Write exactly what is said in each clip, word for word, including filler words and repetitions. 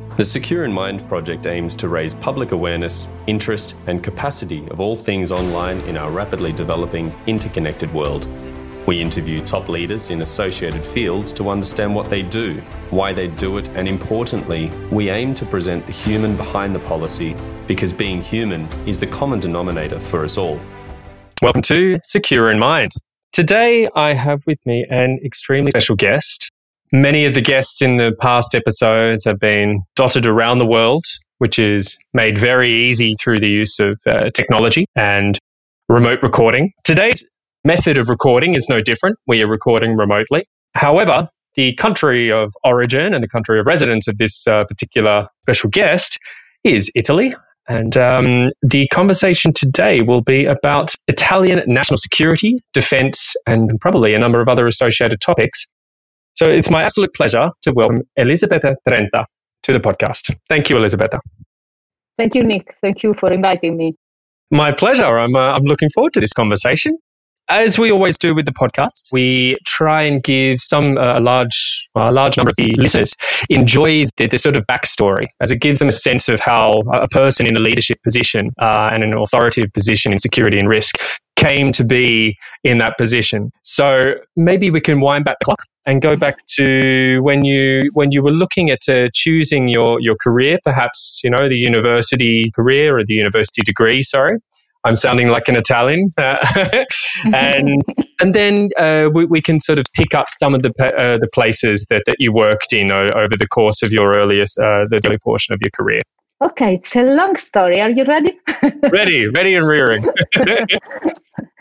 The Secure in Mind project aims to raise public awareness, interest, and capacity of all things online in our rapidly developing, interconnected world. We interview top leaders in associated fields to understand what they do, why they do it, and importantly, we aim to present the human behind the policy because being human is the common denominator for us all. Welcome to Secure in Mind. Today, I have with me an extremely special guest. Many of the guests in the past episodes have been dotted around the world, which is made very easy through the use of uh, technology and remote recording. Today's method of recording is no different. We are recording remotely. However, the country of origin and the country of residence of this uh, particular special guest is Italy. And um, the conversation today will be about Italian national security, defence, and probably a number of other associated topics. So it's my absolute pleasure to welcome Elisabetta Trenta to the podcast. Thank you, Elisabetta. Thank you, Nick. Thank you for inviting me. My pleasure. I'm, uh, I'm looking forward to this conversation. As we always do with the podcast, we try and give some uh, a large well, a large number of the listeners enjoy the, the sort of backstory, as it gives them a sense of how a person in a leadership position uh, and an authoritative position in security and risk came to be in that position. So maybe we can wind back the clock and go back to when you when you were looking at uh, choosing your your career, perhaps you know the university career or the university degree. Sorry. I'm sounding like an Italian, uh, and and then uh, we, we can sort of pick up some of the uh, the places that, that you worked in o- over the course of your earliest uh, the early portion of your career. Okay, it's a long story. Are you ready? ready, ready and rearing. uh,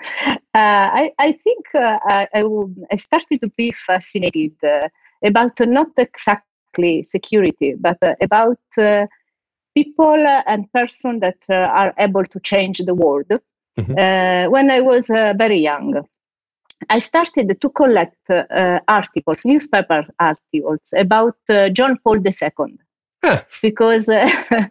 I I think uh, I I, will, I started to be fascinated uh, about uh, not exactly security, but uh, about uh, people and persons that uh, are able to change the world. Mm-hmm. Uh, when I was uh, very young, I started to collect uh, articles, newspaper articles about uh, John Paul the Second, huh. because uh, uh,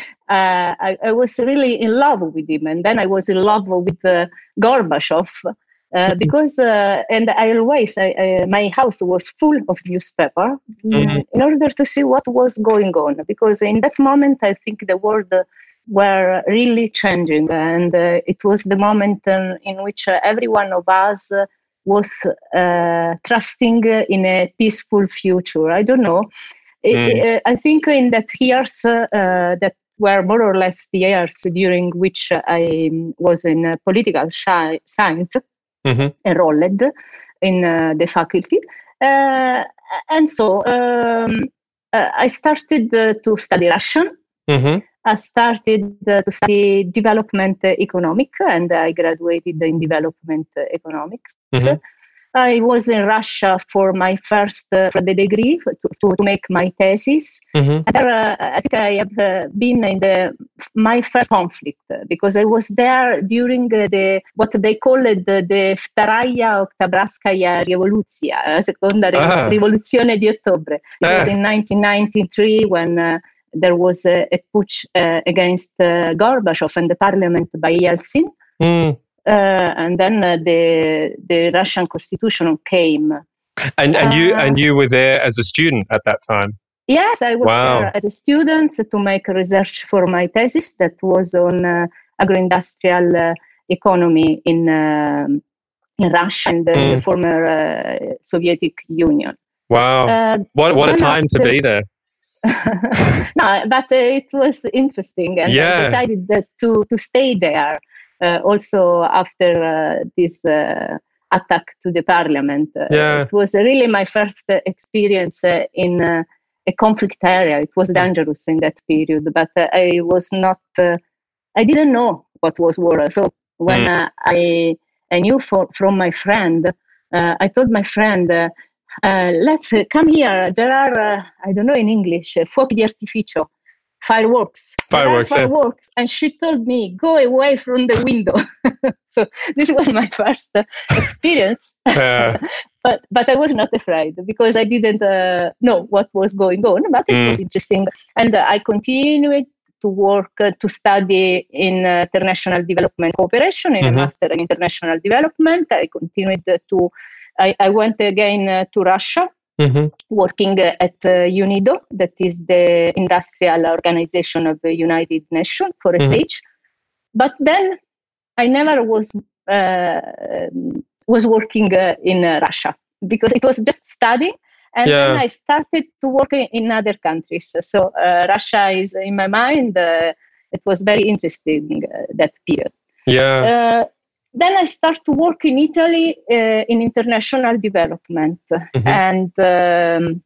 I, I was really in love with him, and then I was in love with uh, Gorbachev. Uh, because uh, and I always I, I, my house was full of newspaper mm-hmm. in order to see what was going on, because in that moment I think the world uh, were really changing, and uh, it was the moment uh, in which uh, every one of us uh, was uh, trusting in a peaceful future. I don't know. Mm. It, I think in that years uh, that were more or less the years during which I was in uh, political shi- science. Mm-hmm. enrolled in uh, the faculty. Uh, and so um, uh, I started uh, to study Russian. Mm-hmm. I started uh, to study development uh, economic, and I graduated in development uh, economics. Mm-hmm. I was in Russia for my first uh, for the degree to, to, to make my thesis. Mm-hmm. And there, uh, I think I have uh, been in the my first conflict uh, because I was there during uh, the what they called the, the Vtaraya Oktyabrskaya Revoluция, uh, Seconda ah. Rivoluzione di Ottobre. It ah. was in nineteen ninety-three when uh, there was a, a putsch uh, against uh, Gorbachev and the parliament by Yeltsin. Mm. Uh, and then uh, the the Russian constitution came. And and uh, you and you were there as a student at that time? Yes, I was wow. there as a student to make research for my thesis that was on uh, agro-industrial uh, economy in uh, in Russia and the, mm. the former uh, Soviet Union. Wow! Uh, what what a time after, to be there. No, but uh, it was interesting, and yeah. I decided that to to stay there. Uh, also after uh, this uh, attack to the parliament. Uh, yeah. It was really my first uh, experience uh, in uh, a conflict area. It was dangerous in that period, but uh, I was not, uh, I didn't know what was war. So when mm. uh, I I knew for, from my friend, uh, I told my friend, uh, uh, let's uh, come here. There are, uh, I don't know in English, uh, fuochi di artificio. Fireworks. Fireworks. Fireworks. Yeah. And she told me, go away from the window. So this was my first uh, experience. Uh. but but I was not afraid because I didn't uh, know what was going on, but it mm. was interesting. And uh, I continued to work, uh, to study in uh, international development cooperation, in mm-hmm. a master in international development. I continued uh, to, I, I went again uh, to Russia mm-hmm. working uh, at uh, UNIDO, that is the Industrial Organization of the United Nations Forest Mm-hmm. Age. But then I never was uh, was working uh, in uh, Russia because it was just study. And Yeah. then I started to work in other countries. So uh, Russia is in my mind. Uh, it was very interesting, uh, that period. Yeah. Uh, then I started to work in Italy uh, in international development. Mm-hmm. And um,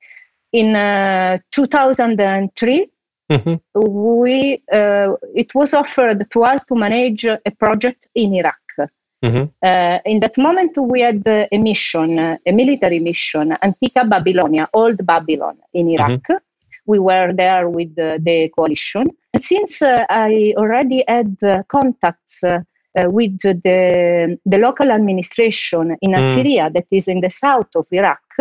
in uh, two thousand three, Mm-hmm. we uh, it was offered to us to manage a project in Iraq. Mm-hmm. Uh, in that moment, we had uh, a mission, uh, a military mission, Antica Babylonia, Old Babylon in Iraq. Mm-hmm. We were there with uh, the coalition. And since uh, I already had uh, contacts uh, uh, with the, the local administration in Mm. Assyria, that is in the south of Iraq, uh,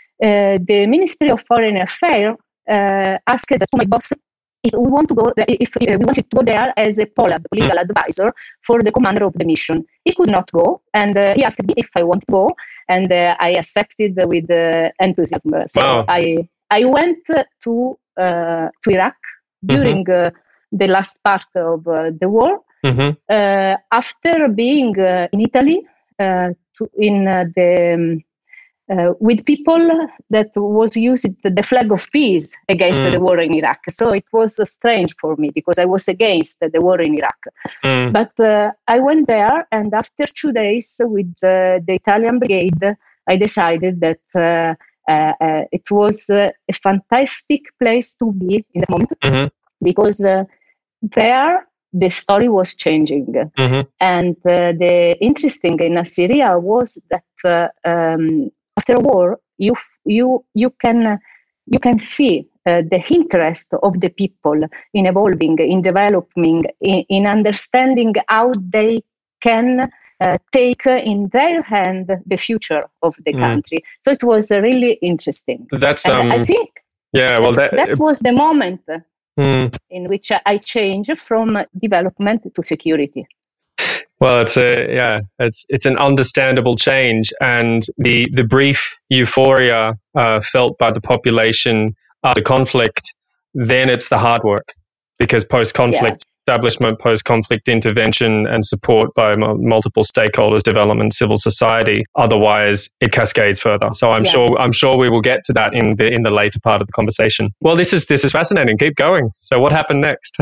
the Ministry of Foreign Affairs uh, asked to my boss if we want to go, if we wanted to go there as a POLAD, political mm. advisor for the commander of the mission. He could not go, and uh, he asked me if I want to go, and uh, I accepted with uh, enthusiasm. So wow. I I went to uh, to Iraq during mm-hmm. uh, the last part of uh, the war. Mm-hmm. Uh, after being uh, in Italy, uh, to, in uh, the um, Uh, with people that was using the flag of peace against mm. the war in Iraq. So it was uh, strange for me because I was against the war in Iraq. Mm. But uh, I went there, and after two days with uh, the Italian brigade, I decided that uh, uh, uh, it was uh, a fantastic place to be in the moment mm-hmm. because uh, there the story was changing. Mm-hmm. And uh, the interesting in Assyria was that uh, um, after a war, you you you can you can see uh, the interest of the people in evolving, in developing, in, in understanding how they can uh, take in their hand the future of the mm. country. So it was uh, really interesting. That's um, I think yeah. Well, that, that was the moment mm. in which I changed from development to security. Well, it's a yeah, it's it's an understandable change, and the the brief euphoria uh, felt by the population after conflict. Then it's the hard work, because post-conflict yeah. establishment, post-conflict intervention, and support by m- multiple stakeholders, development, civil society. Otherwise, it cascades further. So I'm yeah. sure I'm sure we will get to that in the in the later part of the conversation. Well, this is this is fascinating. Keep going. So, what happened next?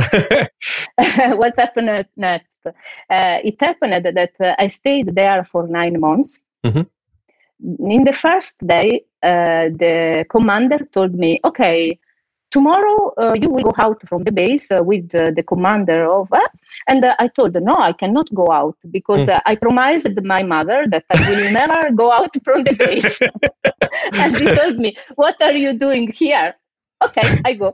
What happened next? Uh, it happened that uh, I stayed there for nine months. Mm-hmm. In the first day, uh, the commander told me, "Okay, tomorrow uh, you will go out from the base uh, with uh, the commander of." Uh, and uh, I told her, "No, I cannot go out because mm. uh, I promised my mother that I will never go out from the base." And he told me, "What are you doing here?" Okay, I go.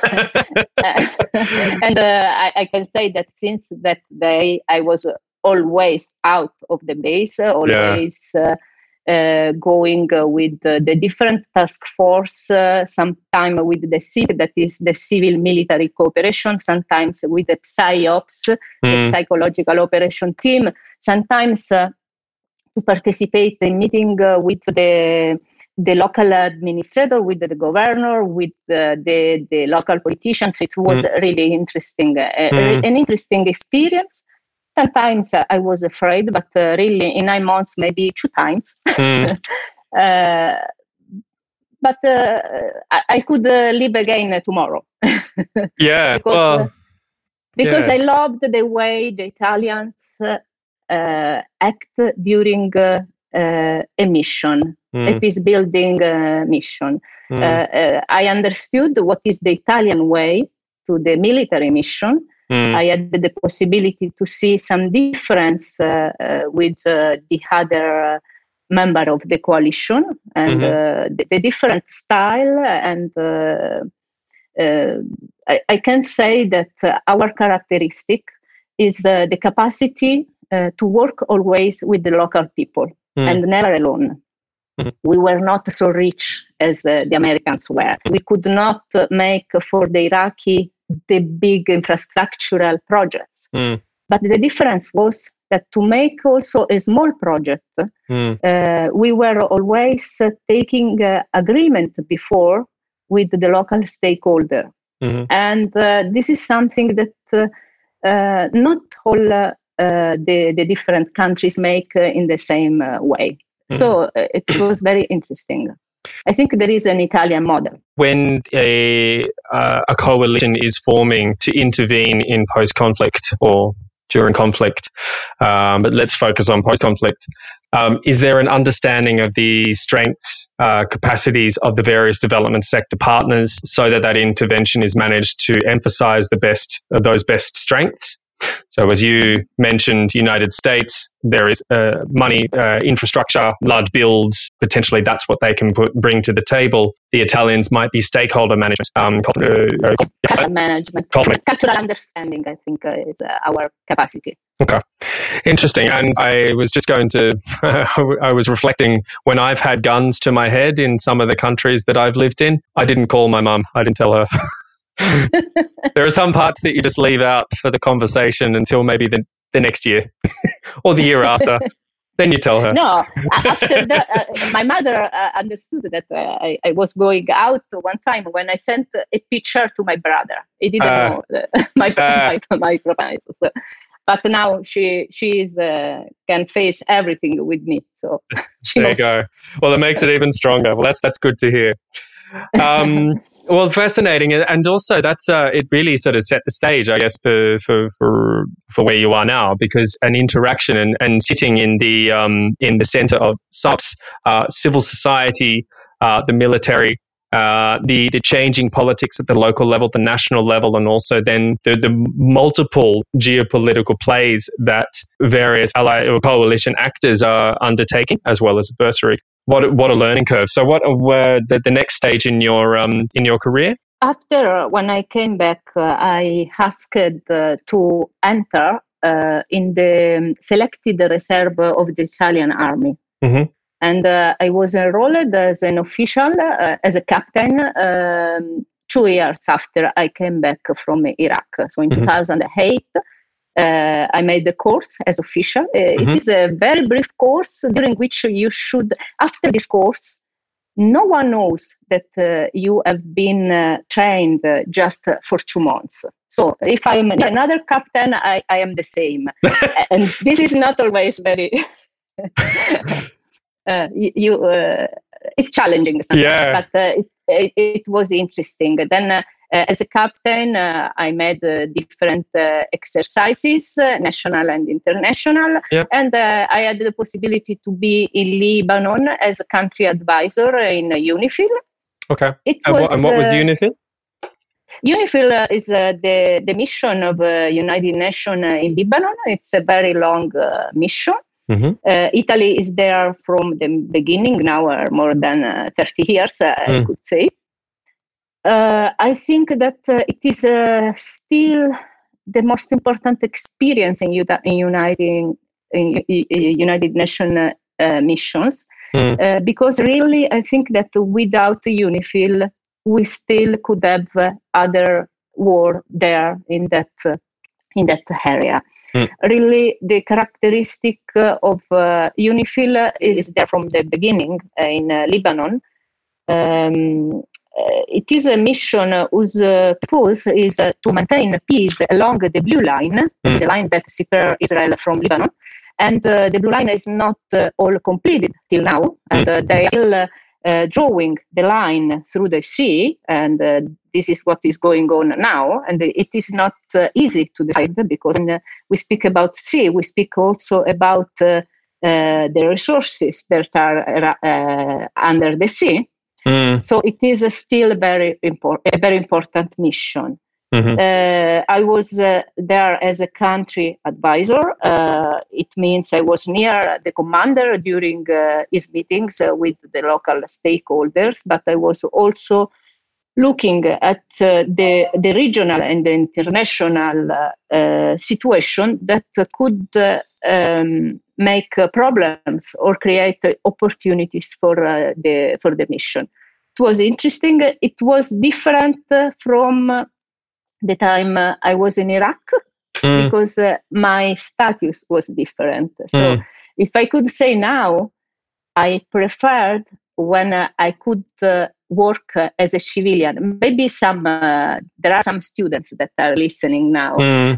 And uh, I, I can say that since that day, I was always out of the base, always yeah. uh, uh, going uh, with uh, the different task force, uh, sometime with the C I C, that is the civil military cooperation, sometimes with the PsyOps, mm. the psychological operation team, sometimes uh, to participate in meeting uh, with the the local administrator, with the governor, with the, the, the local politicians. It was mm. really interesting, uh, mm. an interesting experience. Sometimes uh, I was afraid, but uh, really in nine months, maybe two times. Mm. uh, but uh, I, I could uh, live again uh, tomorrow. Yeah, because well, uh, because yeah. I loved the way the Italians uh, uh, act during uh, uh, a mission. Mm. A peace building uh, mission. Mm. Uh, uh, I understood what is the Italian way to the military mission. Mm. I had the possibility to see some difference uh, uh, with uh, the other uh, member of the coalition, and mm-hmm. uh, the, the different style. And uh, uh, I, I can say that uh, our characteristic is uh, the capacity uh, to work always with the local people mm. and never alone. We were not so rich as uh, the Americans were. We could not uh, make for the Iraqi the big infrastructural projects. Mm. But the difference was that to make also a small project, mm. uh, we were always uh, taking uh, agreement before with the local stakeholder. Mm-hmm. And uh, this is something that uh, uh, not all uh, uh, the, the different countries make uh, in the same uh, way. Mm-hmm. So uh, it was very interesting. I think there is an Italian model. When a uh, a coalition is forming to intervene in post-conflict or during conflict, um, but let's focus on post-conflict, um, is there an understanding of the strengths, uh, capacities of the various development sector partners so that that intervention is managed to emphasize the best of those best strengths? So as you mentioned, United States, there is uh, money, uh, infrastructure, large builds. Potentially that's what they can put, bring to the table. The Italians might be stakeholder management. Um, uh, cultural management. Cultural. cultural understanding, I think, uh, is uh, our capacity. Okay. Interesting. And I was just going to, I was reflecting when I've had guns to my head in some of the countries that I've lived in. I didn't call my mum. I didn't tell her. There are some parts that you just leave out for the conversation until maybe the, the next year or the year after. Then you tell her. No, after that, uh, my mother uh, understood that uh, I, I was going out one time when I sent a picture to my brother. He didn't uh, know uh, my, uh, my my promise. So, but now she she is uh, can face everything with me. So she there knows. you go. Well, it makes it even stronger. Well, that's that's good to hear. um, well, fascinating, and also that's uh, it really sort of set the stage, I guess, for for for, for where you are now, because an interaction and, and sitting in the um, in the center of S O P S, uh, civil society, uh, the military, uh, the the changing politics at the local level, the national level, and also then the, the multiple geopolitical plays that various ally or coalition actors are undertaking, as well as a bursary. What what a learning curve! So, what were the, the next stage in your um in your career? After uh, when I came back, uh, I asked uh, to enter uh, in the selected reserve of the Italian army, mm-hmm. and uh, I was enrolled as an official, uh, as a captain, um, two years after I came back from Iraq. So in mm-hmm. two thousand eight. Uh, I made the course as official. Uh, mm-hmm. It is a very brief course during which you should, after this course, no one knows that uh, you have been uh, trained uh, just uh, for two months. So if I'm another captain, I, I am the same. And this is not always very... uh, you, you uh, it's challenging sometimes, yeah. but uh, it, it, it was interesting. Then uh, Uh, as a captain, uh, I made uh, different uh, exercises, uh, national and international, yep. and uh, I had the possibility to be in Lebanon as a country advisor in uh, UNIFIL. Okay. It and, was, what, and what was uh, UNIFIL? UNIFIL uh, is uh, the, the mission of uh, United Nations uh, in Lebanon. It's a very long uh, mission. Mm-hmm. Uh, Italy is there from the beginning, now uh, more than uh, thirty years, uh, mm. I could say. Uh, I think that uh, it is uh, still the most important experience in, U- in United, in, in United Nations uh, missions, mm. uh, because really I think that without UNIFIL, we still could have uh, other war there in that uh, in that area. Mm. Really, the characteristic uh, of uh, UNIFIL is there from the beginning uh, in uh, Lebanon. Um, Uh, it is a mission uh, whose uh, purpose is uh, to maintain peace along the blue line, mm. the line that separates Israel from Lebanon. And uh, the blue line is not uh, all completed till now. And uh, they are still uh, uh, drawing the line through the sea. And uh, this is what is going on now. And it is not uh, easy to decide, because when uh, we speak about sea, we speak also about uh, uh, the resources that are uh, under the sea. Mm. So it is a still very important, a very important mission. Mm-hmm. Uh, I was uh, there as a country advisor. Uh, it means I was near the commander during uh, his meetings uh, with the local stakeholders, but I was also looking at uh, the, the regional and the international uh, uh, situation that uh, could uh, um, make uh, problems or create uh, opportunities for uh, the for the mission. It was interesting. It was different uh, from uh, the time uh, I was in Iraq. mm. because uh, my status was different. So mm. if I could say now, I preferred when uh, I could uh, work uh, as a civilian. Maybe some uh, there are some students that are listening now. Mm.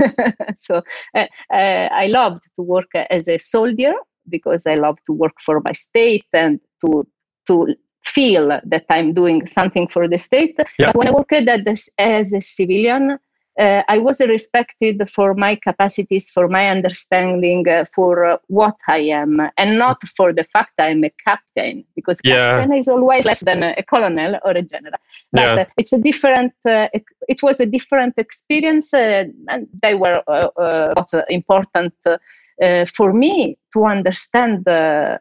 so uh, uh, I loved to work as a soldier because I love to work for my state and to to feel that I'm doing something for the state. Yeah. But when I worked at this, as a civilian, uh, I was respected for my capacities, for my understanding, uh, for uh, what I am, and not for the fact I'm a captain, because yeah. captain is always less than a colonel or a general. But yeah. uh, it's a different. Uh, it, it was a different experience, uh, and they were uh, uh, important uh, uh, for me to understand uh,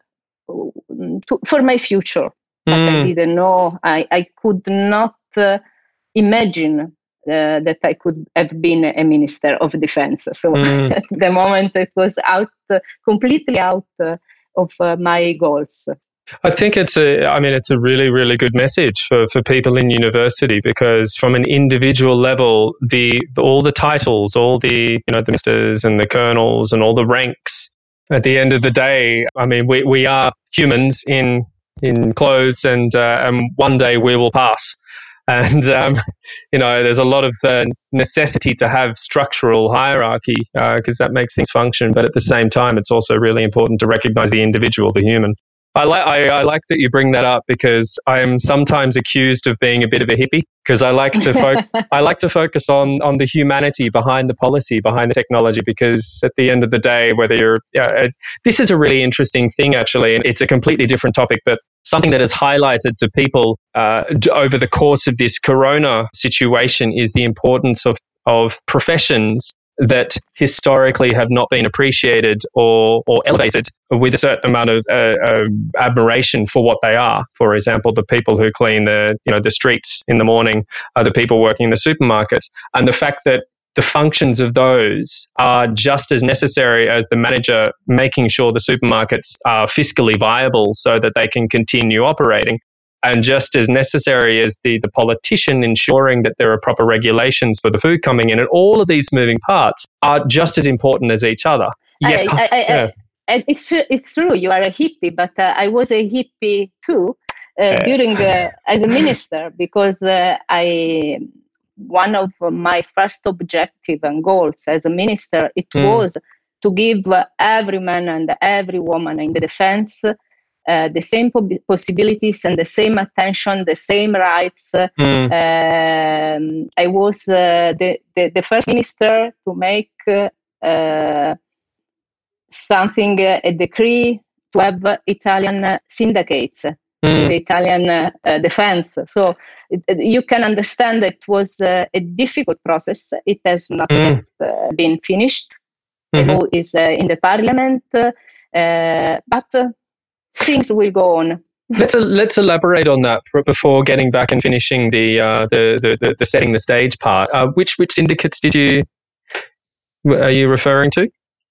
to, for my future. But mm. I didn't know. I I could not uh, imagine. Uh, that I could have been a minister of defense. So mm. at the moment it was out, uh, completely out uh, of uh, my goals. I think it's a, I mean, it's a really, really good message for, for people in university, because from an individual level, the all the titles, all the, you know, the ministers and the colonels and all the ranks, at the end of the day, I mean, we, we are humans in in clothes, and uh, and one day we will pass. And, um, you know, there's a lot of uh, necessity to have structural hierarchy because uh, that makes things function. But at the same time, it's also really important to recognize the individual, the human. I, li- I, I like that you bring that up, because I am sometimes accused of being a bit of a hippie, because I like to fo- I like to focus on, on the humanity behind the policy, behind the technology, because at the end of the day, whether you're uh, this is a really interesting thing, actually, and it's a completely different topic, but something that is highlighted to people uh, over the course of this corona situation is the importance of, of professions that historically have not been appreciated or, or elevated with a certain amount of uh, uh, admiration for what they are. For example, the people who clean the, you know, the streets in the morning, are the people working in the supermarkets, and the fact that the functions of those are just as necessary as the manager making sure the supermarkets are fiscally viable so that they can continue operating, and just as necessary as the, the politician ensuring that there are proper regulations for the food coming in. And all of these moving parts are just as important as each other. Yes, I, I, yeah. I, it's, it's true, you are a hippie, but uh, I was a hippie too uh, uh, during uh, as a minister, because uh, I... one of my first objective and goals as a minister, it mm. was to give every man and every woman in the defense uh, the same po- possibilities and the same attention, the same rights. Mm. Um, I was uh, the, the, the first minister to make uh, something, uh, a decree to have Italian syndicates. Mm. The Italian uh, defense. So it, you can understand that it was uh, a difficult process. It has not mm. yet uh, been finished. Mm-hmm. The law is uh, in the parliament, uh, but uh, things will go on. Let's uh, let's elaborate on that before getting back and finishing the uh, the, the, the the setting the stage part. Uh, which which syndicates did you are you referring to?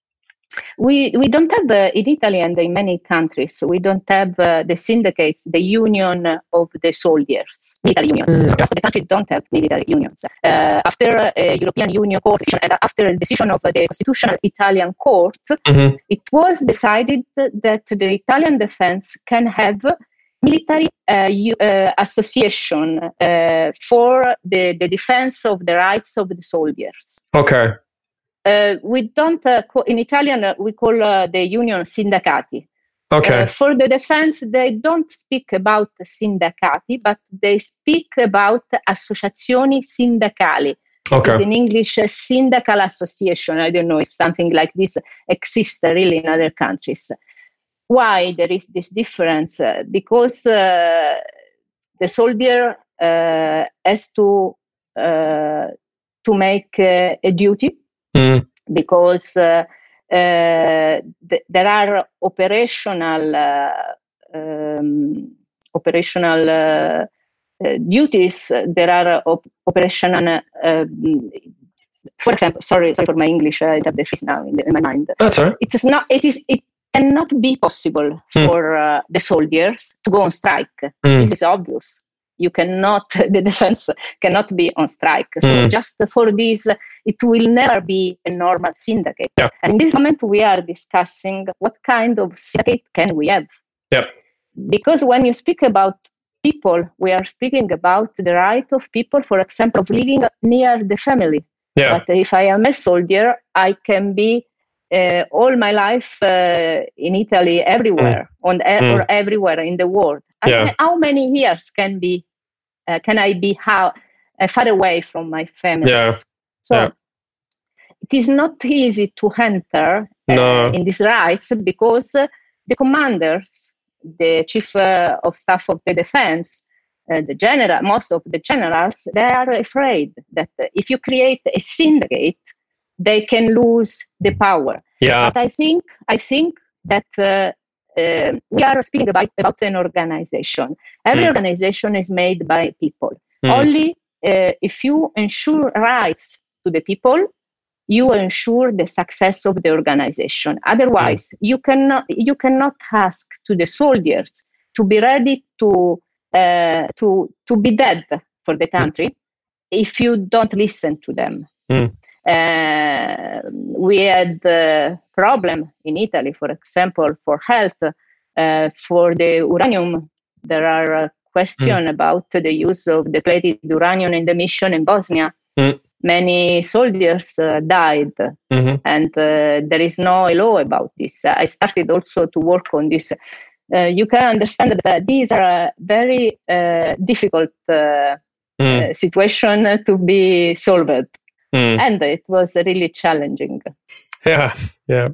We we don't have uh, in Italy and in many countries, we don't have uh, the syndicates, the union of the soldiers, military union. Mm. Because the country don't have military unions. Uh, after a uh, European Union court decision, and after a decision of uh, the Constitutional Italian Court, mm-hmm. it was decided that the Italian defense can have military uh, uh, association uh, for the, the defense of the rights of the soldiers. Okay. Uh, we don't, uh, co- in Italian, uh, we call uh, the union sindacati. Okay. Uh, for the defense, they don't speak about sindacati, but they speak about associazioni sindacali. Okay. It's in English, a syndical association. I don't know if something like this exists really in other countries. Why there is this difference? Uh, because uh, the soldier uh, has to uh, to make uh, a duty. Mm. Because uh, uh, th- there are operational uh, um, operational uh, uh, duties. There are op- operational. Uh, for example, sorry, sorry for my English. I have the face now in, the, in my mind. That's all right. It is not. It is. It cannot be possible mm. for uh, the soldiers to go on strike. Mm. This is obvious. You cannot, the defense cannot be on strike. So Mm. just for this, it will never be a normal syndicate. Yeah. And in this moment, we are discussing what kind of syndicate can we have. Yep. Because when you speak about people, we are speaking about the right of people, for example, of living near the family. Yeah. But if I am a soldier, I can be uh, all my life uh, in Italy, everywhere, mm. on e- mm. or everywhere in the world. Yeah. I, how many years can be uh, can I be how uh, far away from my family? Yeah. So yeah. it is not easy to enter uh, no. in these rights because uh, the commanders, the chief uh, of staff of the defense, uh, the general, most of the generals, they are afraid that uh, if you create a syndicate, they can lose the power. Yeah. But I think I think that uh, uh, we are speaking about, about an organization. Every mm. organization is made by people. Mm. Only uh, if you ensure rights to the people, you ensure the success of the organization. Otherwise, mm. you cannot you cannot ask to the soldiers to be ready to uh, to to be dead for the country mm. if you don't listen to them. Mm. Uh, we had a problem in Italy, for example, for health, uh, for the uranium. There are uh, questions mm. about the use of depleted uranium in the mission in Bosnia. Mm. Many soldiers uh, died, mm-hmm. and uh, there is no law about this. I started also to work on this. Uh, you can understand that these are a very uh, difficult uh, mm. uh, situation to be solved. Mm. And it was really challenging. Yeah, yeah.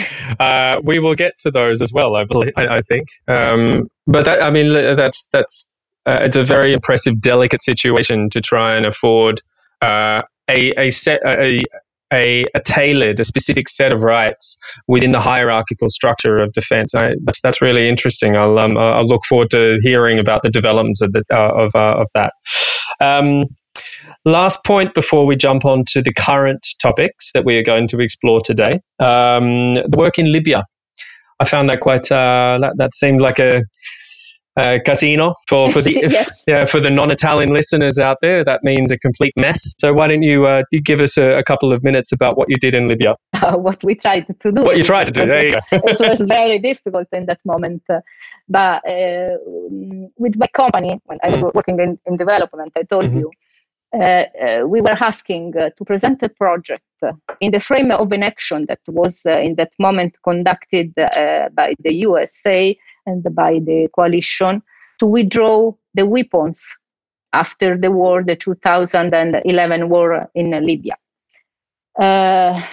Uh, we will get to those as well, I believe. I, I think. Um, but that, I mean, that's that's uh, it's a very impressive, delicate situation to try and afford uh, a a set a, a a tailored, a specific set of rights within the hierarchical structure of defence. I, that's that's really interesting. I'll um, I'll look forward to hearing about the developments of the uh, of uh, of that. Um, Last point before we jump on to the current topics that we are going to explore today. Um, the work in Libya. I found that quite, uh, that, that seemed like a, a casino for, for the yes. yeah, for the non-Italian listeners out there. That means a complete mess. So why don't you, uh, you give us a, a couple of minutes about what you did in Libya? Uh, what we tried to do. What you tried to do, there you go. It was very difficult in that moment. Uh, but uh, with my company, when I was working in, in development, I told mm-hmm. you, Uh, uh, we were asking uh, to present a project uh, in the frame of an action that was uh, in that moment conducted uh, by the U S A and by the coalition to withdraw the weapons after the war, the two thousand eleven war in Libya. Uh,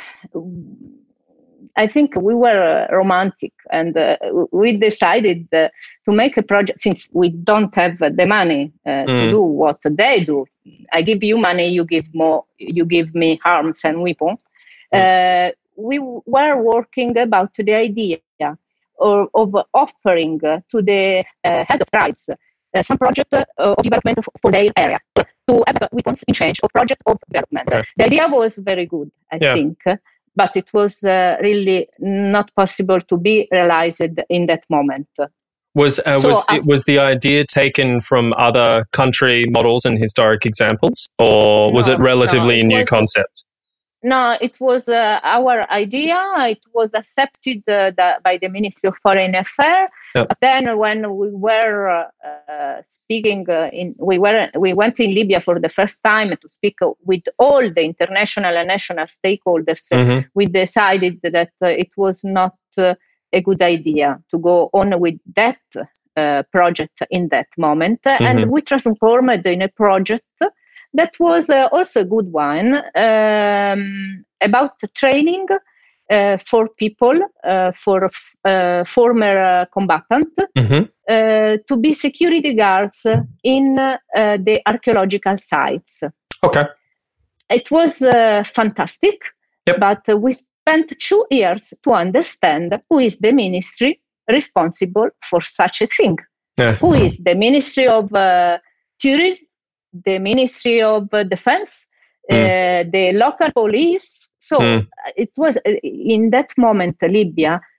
I think we were uh, romantic, and uh, we decided uh, to make a project since we don't have the money uh, mm. to do what they do. I give you money, you give more, you give me arms and weapons. Mm. Uh, we were working about the idea of, of offering uh, to the uh, head of tribes uh, some project uh, of development for their area to have weapons in change of project of development. Okay. The idea was very good, I yeah. think. But it was uh, really not possible to be realized in that moment. Was uh, so was, it, was the idea taken from other country models and historic examples, or was no, it relatively no, it a new was, concept? No, it was uh, our idea. It was accepted uh, the, by the Ministry of Foreign Affairs. Yep. But then, when we were uh, speaking, uh, in we were we went in Libya for the first time to speak with all the international and national stakeholders. Mm-hmm. We decided that uh, it was not uh, a good idea to go on with that uh, project in that moment, mm-hmm. and we transformed it in a project that was uh, also a good one um, about training uh, for people, uh, for uh, former uh, combatants, mm-hmm. uh, to be security guards in uh, the archaeological sites. Okay. It was uh, fantastic, yep. but uh, we spent two years to understand who is the ministry responsible for such a thing. Yeah. Who is the Ministry of uh, Tourism, the Ministry of uh, Defense, mm. uh, the local police. So mm. it was, uh, in that moment, Libya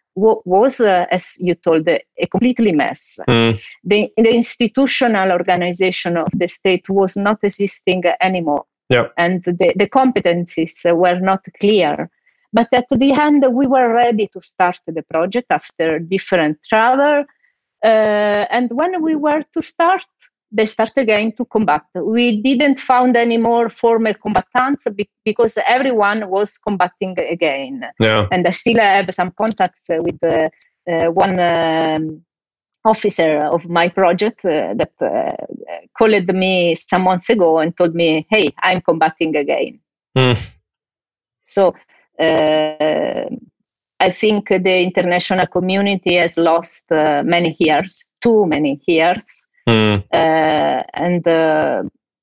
w- was, uh, as you told, a, a completely mess. Mm. The, the institutional organization of the state was not existing anymore. Yep. And the, the competencies were not clear. But at the end, we were ready to start the project after different travel. Uh, and when we were to start, they start again to combat. We didn't find any more former combatants be- because everyone was combating again. Yeah. And I still have some contacts with uh, uh, one um, officer of my project uh, that uh, called me some months ago and told me, hey, I'm combating again. Mm. So uh, I think the international community has lost uh, many years, too many years. Mm. Uh, and uh,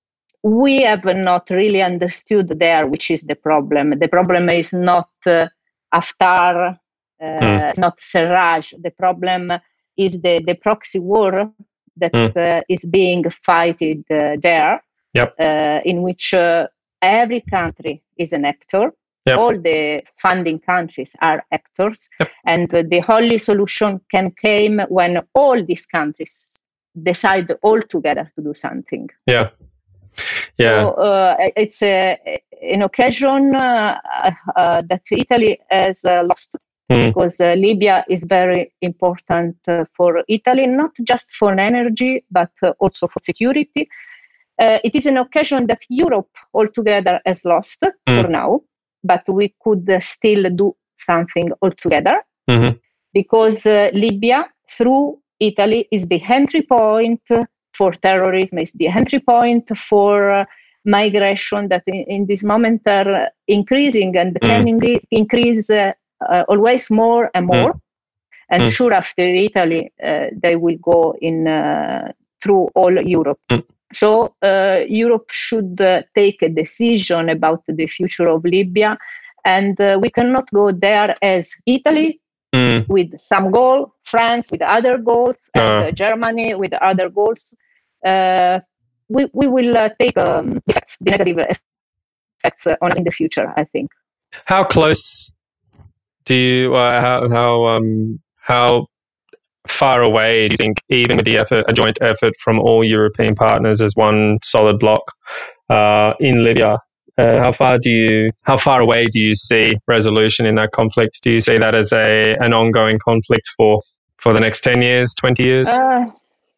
we have not really understood there which is the problem. The problem is not uh, Haftar, uh, Mm. not Serraj. The problem is the, the proxy war that Mm. uh, is being fighted uh, there, Yep. uh, in which uh, every country is an actor. Yep. All the funding countries are actors. Yep. And uh, the only solution can come when all these countries decide all together to do something. Yeah. Yeah. So uh, it's a, an occasion uh, uh, that Italy has uh, lost. Mm. Because uh, Libya is very important uh, for Italy, not just for energy, but uh, also for security. Uh, it is an occasion that Europe altogether has lost Mm. for now, but we could uh, still do something altogether Mm-hmm. because uh, Libya, through Italy, is the entry point for terrorism, is the entry point for uh, migration that in, in this moment are increasing and Mm. can ingre- increase uh, Uh, always more and more, Mm. and Mm. sure after Italy uh, they will go in uh, through all Europe. Mm. So uh, Europe should uh, take a decision about the future of Libya, and uh, we cannot go there as Italy Mm. with some goal, France with other goals, and Uh. uh, Germany with other goals. Uh, we we will uh, take um, effects, the negative effects uh, on us in the future, I think. How close do you, uh, how, how, um, how far away do you think, even with the effort, a joint effort from all European partners as one solid bloc uh, in Libya, uh, how far do you, how far away do you see resolution in that conflict? Do you see that as a an ongoing conflict for, for the next ten years, twenty years? Uh,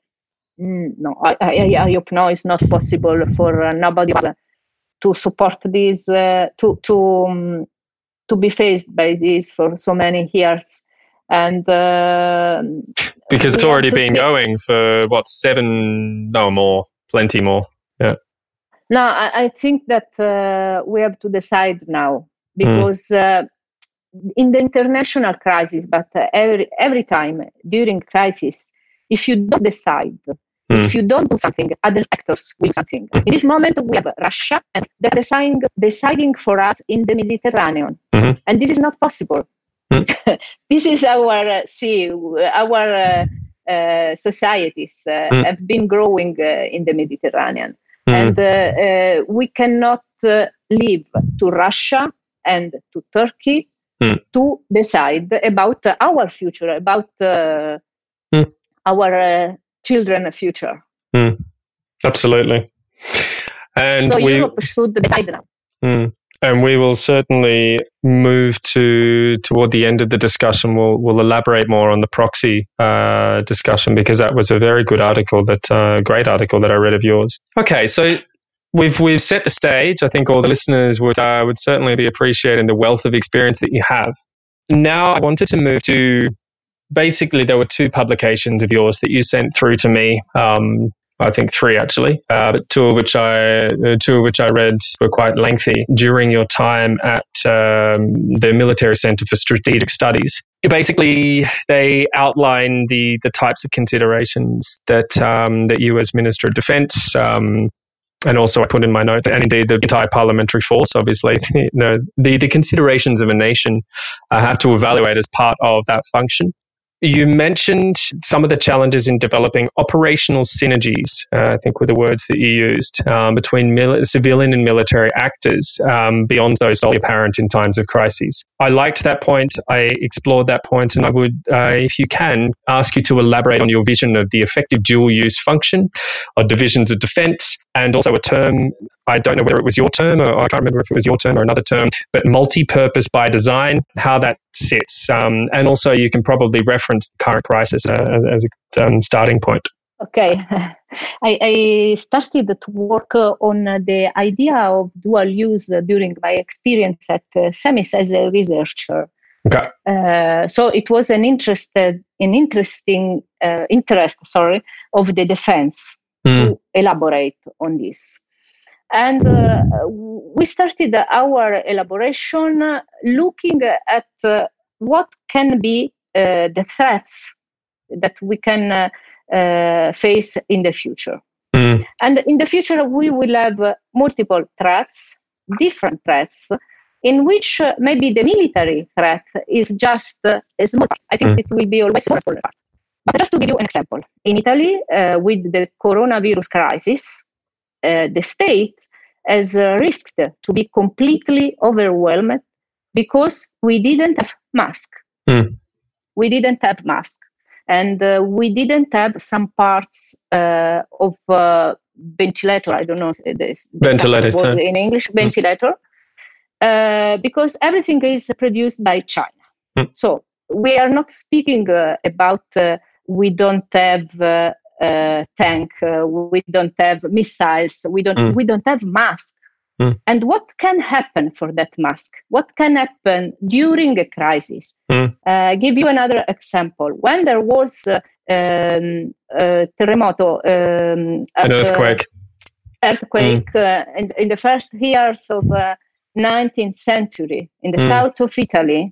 mm, no, I, I, I hope no, it's not possible for uh, nobody to support this, uh, to to um, to be faced by this for so many years, and uh, because it's we have already to been see- going for what, seven, no more, plenty more. Yeah. No, I, I think that uh, we have to decide now because uh, in the international crisis, but uh, every every time during crisis, if you don't decide, Mm. if you don't do something, other actors will do something. In this moment, we have Russia, and they're deciding, deciding for us in the Mediterranean, Mhm. and this is not possible. Mm. This is our uh, see our uh, uh, societies uh, Mm. have been growing uh, in the Mediterranean. Mm. And uh, uh, we cannot uh, leave to Russia and to Turkey Mm. to decide about uh, our future, about uh, Mm. our uh, children's future. Mm. Absolutely. And So we, Europe should decide now. Mm. And we will certainly move to toward the end of the discussion. We'll we'll elaborate more on the proxy uh, discussion, because that was a very good article, that uh, great article that I read of yours. Okay, so we've we've set the stage. I think all the listeners would uh, would certainly be appreciating the wealth of experience that you have. Now, I wanted to move to, basically there were two publications of yours that you sent through to me. Um, I think three actually, uh, but two of which I uh, two of which I read were quite lengthy during your time at um, the Military Center for Strategic Studies. Basically, they outline the the types of considerations that um, that you as Minister of Defence, um, and also I put in my notes, and indeed the entire parliamentary force, obviously, you know, the the considerations of a nation uh, have to evaluate as part of that function. You mentioned some of the challenges in developing operational synergies, uh, I think were the words that you used, um, between mil- civilian and military actors um, beyond those solely apparent in times of crises. I liked that point. I explored that point, and I would, uh, if you can, ask you to elaborate on your vision of the effective dual-use function of divisions of defence, and also a term, I don't know whether it was your term, or I can't remember if it was your term or another term, but multi-purpose by design, how that sits. Um, and also you can probably reference the current crisis uh, as, as a um, starting point. Okay. I, I started to work uh, on uh, the idea of dual use uh, during my experience at uh, SEMIS as a researcher. Okay. Uh, so it was an interested, an interesting uh, interest, sorry, of the defense mm. to elaborate on this. And uh, we started our elaboration uh, looking at uh, what can be uh, the threats that we can uh, uh, face in the future. Mm. And in the future, we will have uh, multiple threats, different threats, in which uh, maybe the military threat is just uh, a small part. I think mm. it will be always a small part. But just to give you an example, in Italy, uh, with the coronavirus crisis, Uh, the state has uh, risked to be completely overwhelmed because we didn't have mask. Mm. We didn't have mask. And uh, we didn't have some parts uh, of uh, ventilator, I don't know this, ventilator word in English, ventilator, mm. uh, because everything is produced by China. Mm. So we are not speaking uh, about uh, we don't have uh, Uh, tank, uh, we don't have missiles, we don't mm. we don't have mask. Mm. And what can happen for that mask? What can happen during a crisis? Mm. Uh, give you another example. When there was uh, um, a terremoto, um, an earthquake, uh, earthquake mm. uh, in, in the first years of uh, nineteenth century in the mm. south of Italy,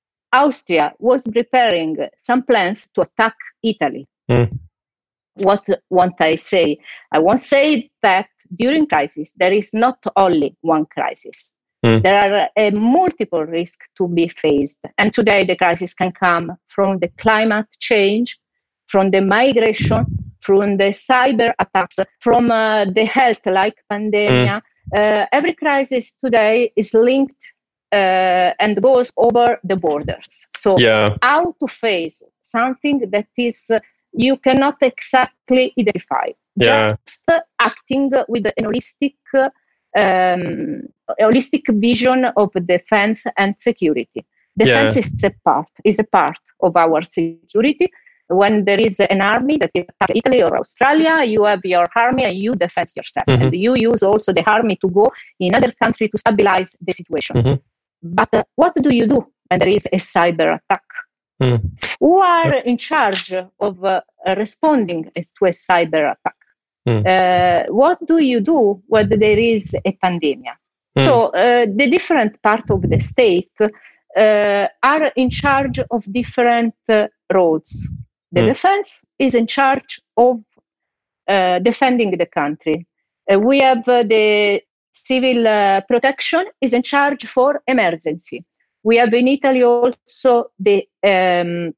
Austria was preparing some plans to attack Italy. Mm. What won't I say? I won't say that during crisis, there is not only one crisis. Mm. There are uh, multiple risks to be faced. And today the crisis can come from the climate change, from the migration, from the cyber attacks, from uh, the health like pandemic. Mm. Uh, every crisis today is linked uh, and goes over the borders. So yeah. how to face something that is uh, you cannot exactly identify. Yeah. Just acting with an holistic, um, holistic vision of defense and security. Defense yeah. is a part, is a part of our security. When there is an army that attacks Italy or Australia, you have your army and you defend yourself. Mm-hmm. And you use also the army to go in other country to stabilize the situation. Mm-hmm. But uh, what do you do when there is a cyber attack? Mm. Who are in charge of uh, responding to a cyber attack? Mm. Uh, what do you do when there is a pandemic? Mm. So uh, the different part of the state uh, are in charge of different uh, roles. The mm. defense is in charge of uh, defending the country. Uh, we have uh, the civil uh, protection is in charge for emergency. We have in Italy also the um,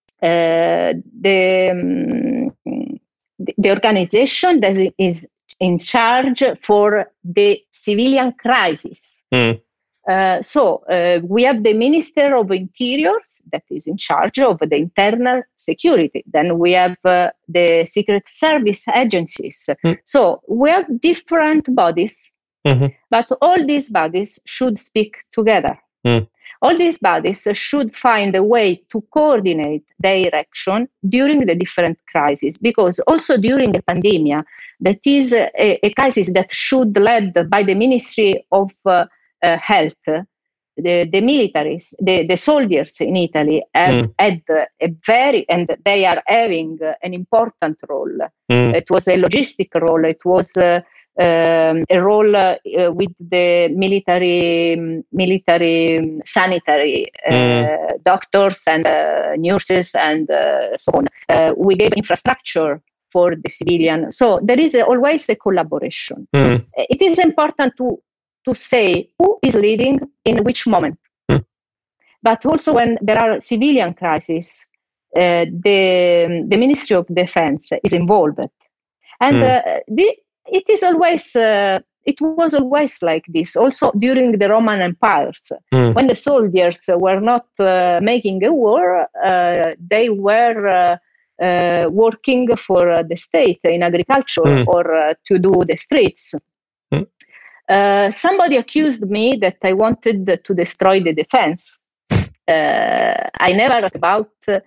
uh, the, um, the the organization that is in charge for the civilian crisis. Mm. Uh, so uh, we have the Minister of Interiors that is in charge of the internal security. Then we have uh, the Secret Service agencies. Mm. So we have different bodies, mm-hmm. but all these bodies should speak together. Mm. All these bodies should find a way to coordinate their action during the different crises, because also during the pandemic, that is a, a crisis that should be led by the Ministry of uh, uh, Health. The, the militaries, the, the soldiers in Italy have mm. had a very, and they are having an important role. Mm. It was a logistic role. It was uh, Um, a role uh, with the military, military sanitary uh, mm. doctors and uh, nurses and uh, so on. Uh, we gave infrastructure for the civilian. So there is a, always a collaboration. Mm. It is important to, to say who is leading in which moment. Mm. But also when there are civilian crises, uh, the, the Ministry of Defense is involved. And mm. uh, the, it is always, uh, it was always like this. Also during the Roman empires, mm. when the soldiers were not uh, making a war, uh, they were uh, uh, working for uh, the state in agriculture mm. or uh, to do the streets. Mm. Uh, somebody accused me that I wanted to destroy the defense. Uh, I never asked about uh,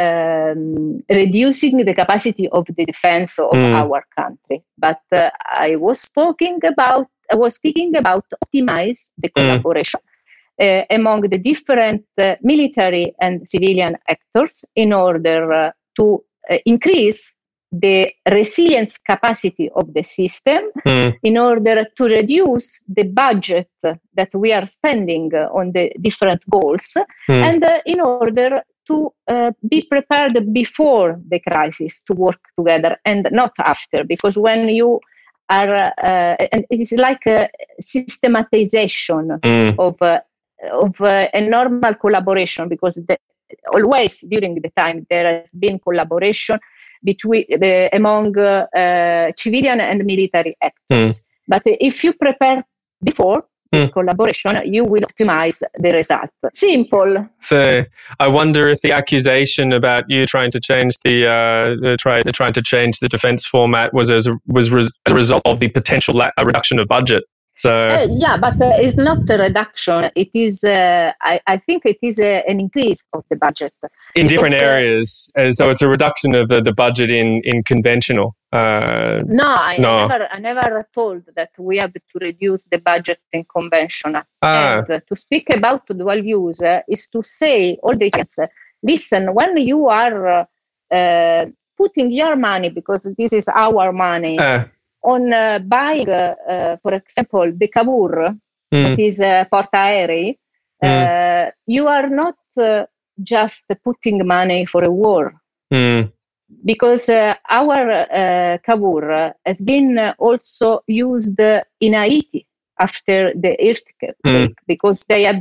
um, reducing the capacity of the defense of mm. our country, but uh, I was speaking about I was speaking about optimize the collaboration mm. uh, among the different uh, military and civilian actors in order uh, to uh, increase the resilience capacity of the system mm. in order to reduce the budget that we are spending on the different goals mm. and uh, in order to uh, be prepared before the crisis to work together and not after, because when you are uh, and it is like a systematization mm. of uh, of uh, a normal collaboration, because the, always during the time there has been collaboration between the, among uh, uh, civilian and military actors. Mm. But if you prepare before this mm. collaboration, you will optimize the result. Simple. So I wonder if the accusation about you trying to change the uh, try, trying to change the defense format was as a, was res, as a result of the potential la- reduction of budget. So uh, yeah, but uh, it's not a reduction. It is. Uh, I, I think it is a, an increase of the budget in because, different areas. Uh, so it's a reduction of the, the budget in in conventional. Uh, no, I no. never. I never told that we have to reduce the budget in conventional. Ah. And uh, to speak about dual use uh, is to say all the things. Uh, listen, when you are uh, uh, putting your money, because this is our money. Uh. On uh, buying, uh, uh, for example, the Cavour, mm. that is uh, Porta Aerei, mm. uh, you are not uh, just putting money for a war. Mm. Because uh, our uh, Cavour has been also used in Haiti after the earthquake, mm. because they have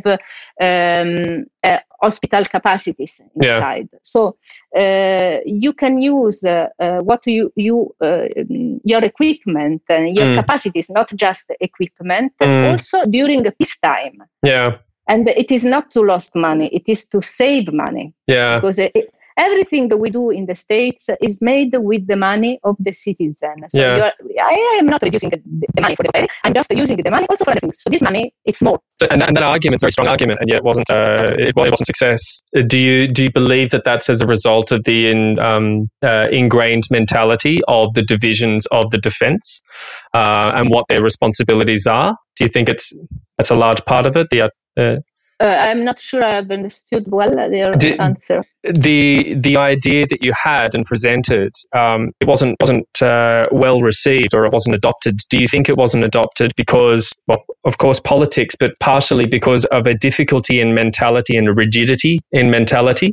um, uh, hospital capacities inside. Yeah. So uh, you can use uh, uh, what you you uh, your equipment and your mm. capacities, not just equipment, mm. also during peacetime. Yeah. And it is not to lose money; it is to save money. Yeah. Because it, everything that we do in the States is made with the money of the citizen. So yeah. you are, I am not reducing the, the money for the pay. I'm just using the money also for other things. So this money, it's more. So, and, that, and that argument's a very strong argument, and yet it wasn't. Uh, it, well, it wasn't success. Do you do you believe that that's as a result of the in, um, uh, ingrained mentality of the divisions of the defence uh, and what their responsibilities are? Do you think it's that's a large part of it? The uh, Uh, I'm not sure I've understood well your Did, answer. The the idea that you had and presented, um, it wasn't wasn't uh, well received, or it wasn't adopted. Do you think it wasn't adopted because, well, of course, politics, but partially because of a difficulty in mentality and a rigidity in mentality?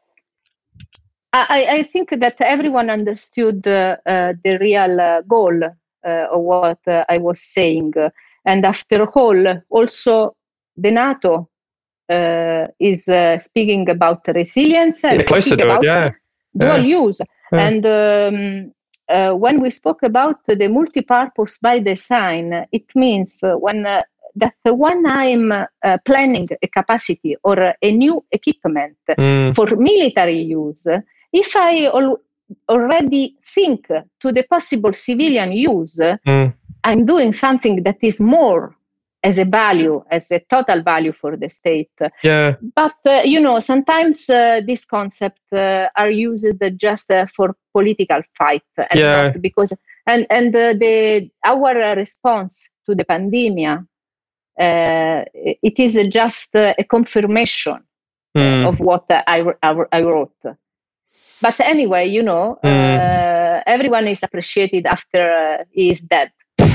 I, I think that everyone understood uh, uh, the real uh, goal uh, of what uh, I was saying, and after all, also the NATO. Uh, is uh, speaking about resilience and yeah, speaking about it, yeah. dual yeah. use. Yeah. And um, uh, when we spoke about the multi-purpose by design, it means uh, when uh, that when I'm uh, planning a capacity or a new equipment mm. for military use, if I al- already think to the possible civilian use, mm. I'm doing something that is more as a value, as a total value for the state. Yeah. But, uh, you know, sometimes uh, these concepts uh, are used just uh, for political fight. And yeah. not because, and, and uh, the our response to the pandemic, uh, it is just uh, a confirmation mm. of what I, I, I wrote. But anyway, you know, mm. uh, everyone is appreciated after uh, he is dead.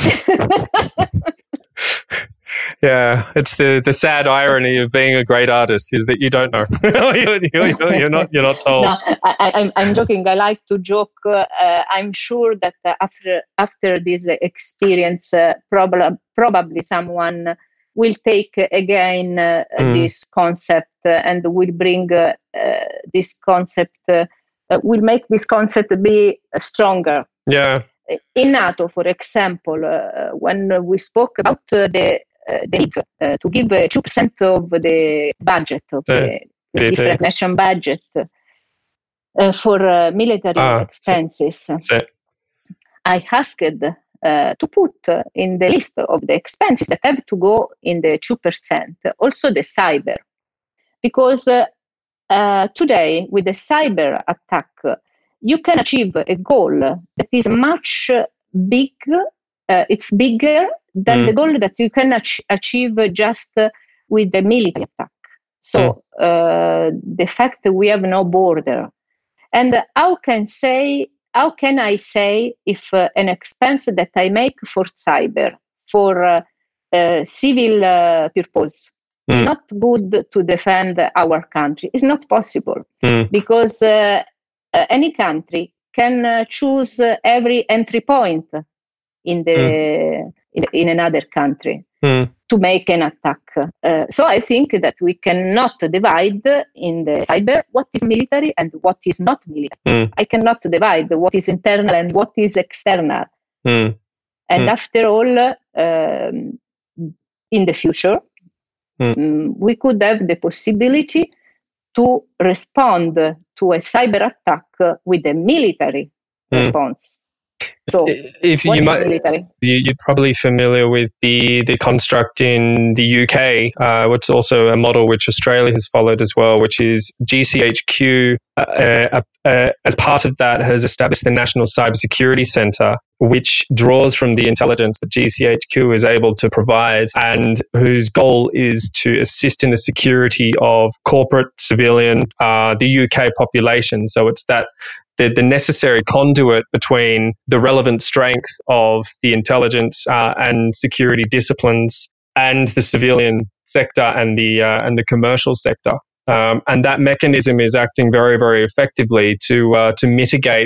Yeah, it's the, the sad irony of being a great artist is that you don't know. you're, you're, you're not you're not told. No, I, I'm I'm joking. I like to joke. Uh, I'm sure that uh, after after this experience, uh, probably probably someone will take again uh, mm. this concept uh, and will bring uh, uh, this concept, uh, uh, will make this concept be stronger. Yeah. In NATO, for example, uh, when we spoke about uh, the, uh, the need uh, to give uh, two percent of the budget, of the, the different nation budget uh, for uh, military ah, expenses, so, so. I asked Uh, to put uh, in the list of the expenses that have to go in the two percent, also the cyber. Because uh, uh, today, with the cyber attack, uh, you can achieve a goal that is much big, uh, it's bigger than mm. the goal that you can ach- achieve just uh, with the military attack. So mm. uh, the fact that we have no border. And how can say How can I say if uh, an expense that I make for cyber, for uh, uh, civil uh, purpose, mm. is not good to defend our country? It's not possible mm. because uh, uh, any country can uh, choose uh, every entry point in the mm. in, in another country mm. to make an attack. Uh, so I think that we cannot divide in the cyber what is military and what is not military. Mm. I cannot divide what is internal and what is external. Mm. And mm. after all, um, in the future, mm. um, we could have the possibility to respond to a cyber attack with a military mm. response. So, if what you is might, military? You, you're probably familiar with the, the construct in the U K, uh, which is also a model which Australia has followed as well, which is G C H Q, uh, uh, uh, as part of that, has established the National Cybersecurity Centre, which draws from the intelligence that G C H Q is able to provide and whose goal is to assist in the security of corporate, civilian, uh, the U K population. So it's that The, the necessary conduit between the relevant strength of the intelligence uh, and security disciplines and the civilian sector and the uh, and the commercial sector, um, and that mechanism is acting very, very effectively to uh, to mitigate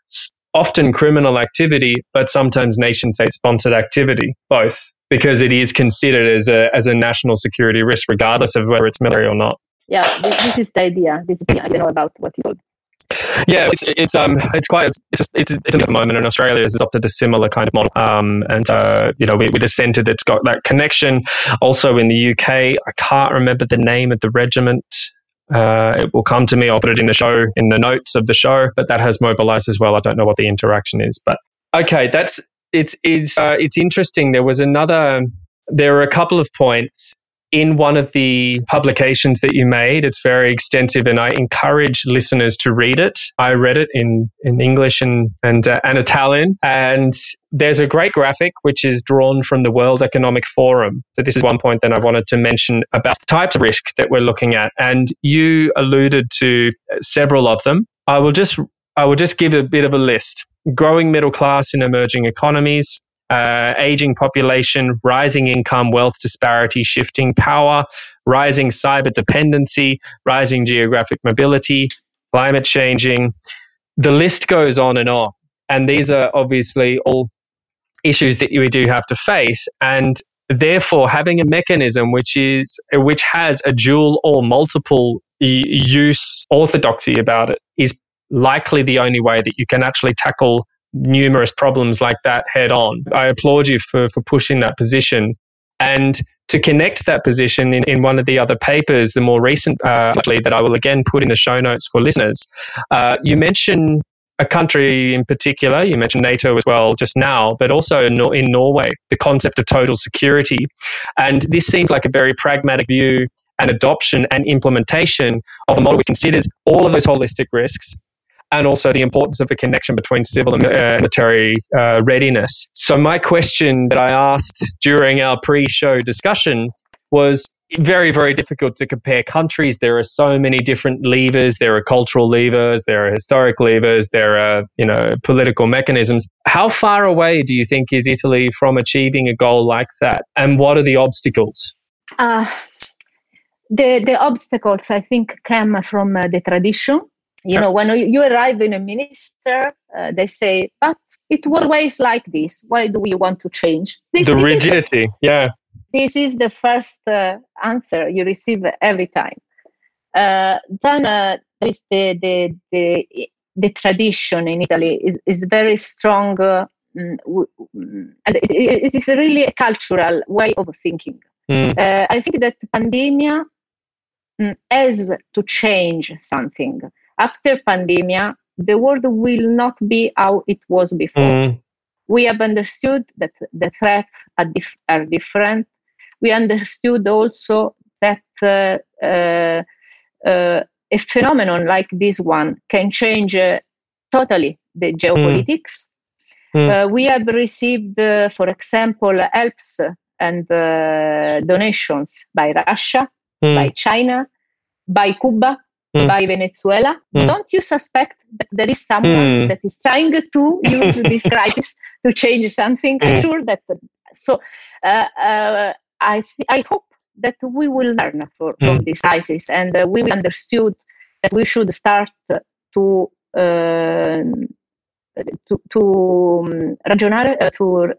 often criminal activity, but sometimes nation-state sponsored activity, both, because it is considered as a as a national security risk, regardless of whether it's military or not. Yeah, this is the idea. This is the idea. I don't know about what you told. Yeah, it's it's um it's quite it's it's, it's at the moment, and Australia has adopted a similar kind of model. Um, and uh, you know, with, with a centre that's got that connection. Also in the U K, I can't remember the name of the regiment. Uh, it will come to me. I'll put it in the show in the notes of the show. But that has mobilised as well. I don't know what the interaction is, but okay, that's it's it's uh, it's interesting. There was another. There were a couple of points in one of the publications that you made. It's very extensive, and I encourage listeners to read it. I read it in, in English and and, uh, and Italian, and there's a great graphic which is drawn from the World Economic Forum. So this is one point that I wanted to mention about the types of risk that we're looking at, and you alluded to several of them. I will just I will just give a bit of a list. Growing middle class in emerging economies, Uh, aging population, rising income, wealth disparity, shifting power, rising cyber dependency, rising geographic mobility, climate changing. The list goes on and on. And these are obviously all issues that we do have to face. And therefore, having a mechanism which is which has a dual or multiple use orthodoxy about it is likely the only way that you can actually tackle numerous problems like that head on. I applaud you for, for pushing that position. And to connect that position in, in one of the other papers, the more recent, uh, actually, that I will again put in the show notes for listeners, uh, you mention a country in particular, you mentioned NATO as well just now, but also in, in Norway, the concept of total security. And this seems like a very pragmatic view and adoption and implementation of a model which considers all of those holistic risks, and also the importance of a connection between civil and uh, military uh, readiness. So my question that I asked during our pre-show discussion was very, very difficult to compare countries. There are so many different levers. There are cultural levers. There are historic levers. There are, you know, political mechanisms. How far away do you think is Italy from achieving a goal like that? And what are the obstacles? Uh, the, the obstacles, I think, come from uh, the tradition. You know, when you arrive in a minister, uh, they say, but it was always like this. Why do we want to change? This, the this rigidity, is, yeah. this is the first uh, answer you receive every time. Uh, then uh, there is the, the the the tradition in Italy is, is very strong, uh, and it, it is really a cultural way of thinking. Mm. Uh, I think that pandemia mm, has to change something. After pandemia, the world will not be how it was before. Mm. We have understood that the threats are, dif- are different. We understood also that uh, uh, uh, a phenomenon like this one can change uh, totally the geopolitics. Mm. Uh, we have received, uh, for example, helps and uh, donations by Russia, mm. by China, by Cuba, mm. by Venezuela. Mm. Don't you suspect that there is someone mm. that is trying to use this crisis to change something? Mm. I'm sure that. So uh, uh, I th- I hope that we will learn for, mm. from this crisis, and uh, we will understood that we should start to uh, to to um, ragionare, uh, to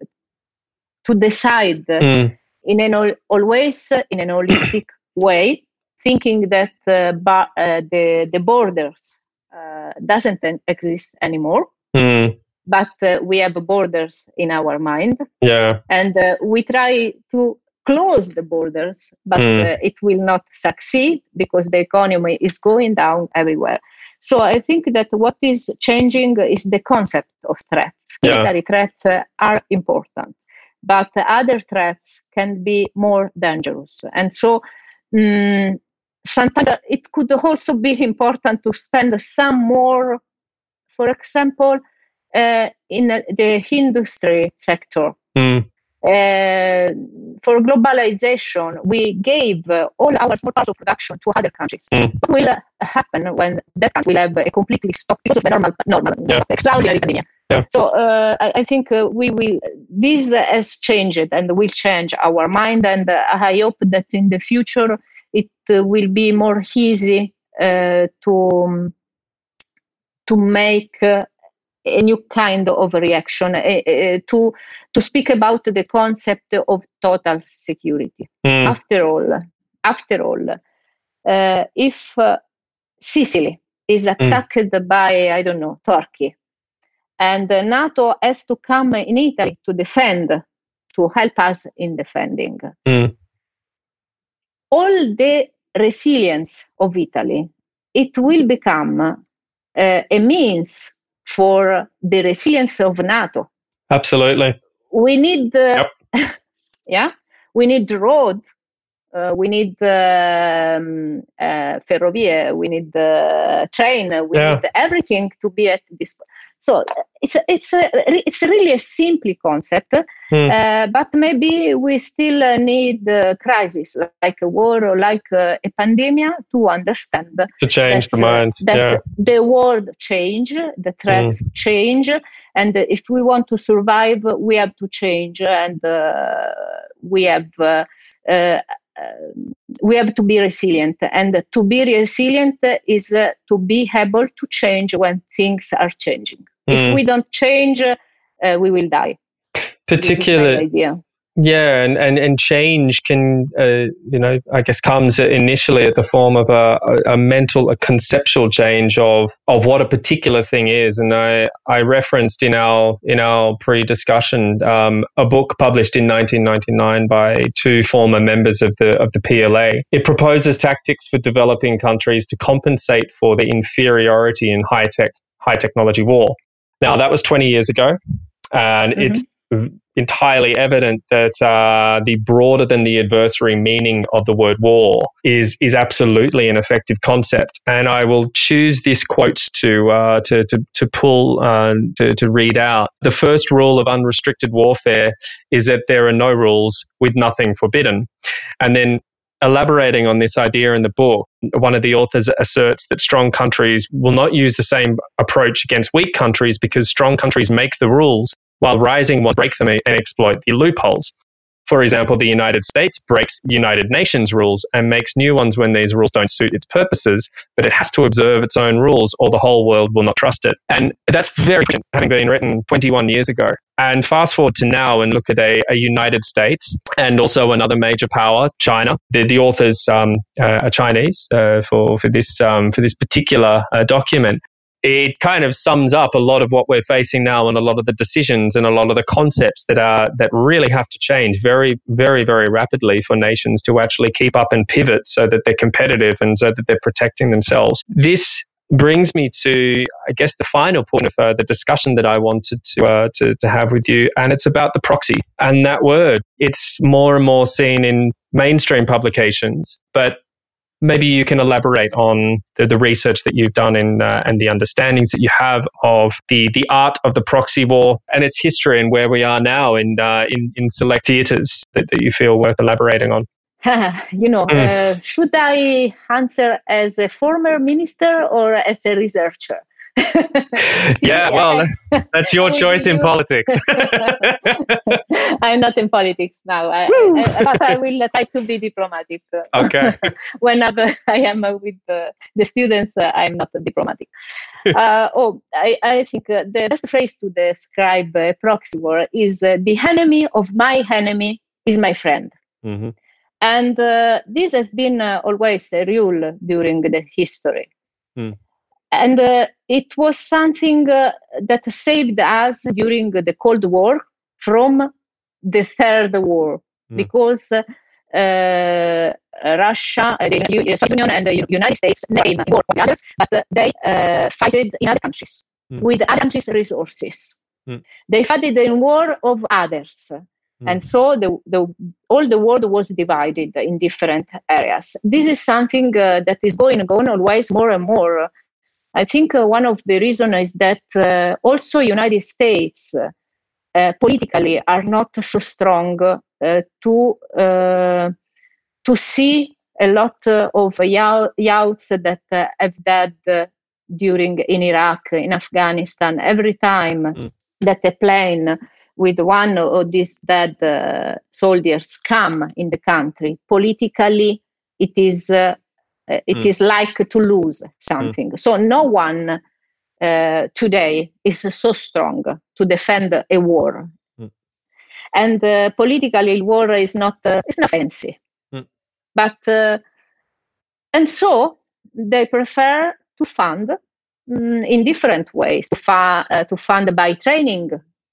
to decide mm. in an al- always in an holistic way, thinking that uh, ba- uh, the the borders uh, doesn't exist anymore. Mm. But uh, we have borders in our mind, yeah, and uh, we try to close the borders, but mm. uh, it will not succeed because the economy is going down everywhere. So I think that what is changing is the concept of threats. Yeah. Military threats uh, are important, but other threats can be more dangerous. And so um, sometimes it could also be important to spend some more, for example, uh, in the industry sector. Mm. Uh, for globalization, we gave uh, all our small parts of production to other countries. Mm. What will uh, happen when that country will have a completely stop because of the normal, normal, yeah. extraordinary pandemic? Yeah. So uh, I, I think uh, we will. This has changed and will change our mind, and uh, I hope that in the future it uh, will be more easy uh, to to make. Uh, a new kind of reaction, uh, uh, to to speak about the concept of total security. Mm. After all, after all, uh, if uh, Sicily is attacked mm. by, I don't know, Turkey, and uh, NATO has to come in Italy to defend, to help us in defending, mm. all the resilience of Italy, it will become uh, a means for the resilience of NATO. Absolutely. We need the, yep. yeah, we need the road, uh, we need the um, uh, ferrovie, we need the train, we yeah. need everything to be at this. So it's it's a, it's really a simple concept, mm. uh, but maybe we still uh, need a crisis like a war or like uh, a pandemic to understand to change the mind. Uh, that yeah. the world change, the threats mm. change, and if we want to survive, we have to change, and uh, we have. Uh, uh, Uh, we have to be resilient, and to be resilient is uh, to be able to change when things are changing. Mm. If we don't change, uh, we will die. Particularly, idea. Yeah, and, and, and change can, uh, you know, I guess comes initially at the form of a, a, a mental, a conceptual change of, of what a particular thing is. And I, I referenced in our in our pre-discussion um, a book published in nineteen ninety-nine by two former members of the of the P L A. It proposes tactics for developing countries to compensate for the inferiority in high tech high technology war. Now that was twenty years ago, and mm-hmm. it's entirely evident that uh, the broader than the adversary meaning of the word war is is absolutely an effective concept. And I will choose this quote to uh, to, to to pull uh, to to read out. The first rule of unrestricted warfare is that there are no rules, with nothing forbidden. And then, elaborating on this idea in the book, one of the authors asserts that strong countries will not use the same approach against weak countries because strong countries make the rules, while rising ones break them and exploit the loopholes. For example, the United States breaks United Nations rules and makes new ones when these rules don't suit its purposes, but it has to observe its own rules or the whole world will not trust it. And that's very, having been written twenty-one years ago. And fast forward to now and look at a, a United States and also another major power, China. The, the authors um, uh, are Chinese uh, for for this um, for this particular uh, document. It kind of sums up a lot of what we're facing now and a lot of the decisions and a lot of the concepts that are that really have to change very, very, very rapidly for nations to actually keep up and pivot so that they're competitive and so that they're protecting themselves. This brings me to, I guess, the final point of uh, the discussion that I wanted to, uh, to to have with you, and it's about the proxy. And that word, it's more and more seen in mainstream publications, but maybe you can elaborate on the, the research that you've done in, uh, and the understandings that you have of the, the art of the proxy war and its history and where we are now in uh, in, in select theatres that, that you feel worth elaborating on. you know, Mm. uh, should I answer as a former minister or as a researcher? Yeah, well, that's your How choice do in you- politics. I'm not in politics now, I, I, but I will try to be diplomatic. uh, Okay. Whenever I am uh, with uh, the students, uh, I'm not diplomatic. uh, oh, I, I think uh, the best phrase to describe uh, proxy war is uh, the enemy of my enemy is my friend. Mm-hmm. And uh, this has been uh, always a rule during the history. Mm. And uh, it was something uh, that saved us during the Cold War from the Third War, Mm. because uh, uh, Russia, uh, the U- Soviet Union, and the United States came in war with the others, but uh, they uh, fought in other countries Mm. with other countries' resources. Mm. They fought in war of others. Mm. And so the, the, all the world was divided in different areas. This is something uh, that is going on always more and more. I think uh, one of the reasons is that uh, also United States uh, politically are not so strong uh, to uh, to see a lot uh, of yow- youths that uh, have died uh, during in Iraq, in Afghanistan. Every time Mm. that a plane with one of these dead uh, soldiers come in the country, politically it is uh, uh, it Mm. is like to lose something. So no one uh, today is so strong to defend a war. Mm. And uh, politically, war is not uh, it's not fancy. Mm. But uh, and so they prefer to fund mm, in different ways to, fa- uh, to fund by training,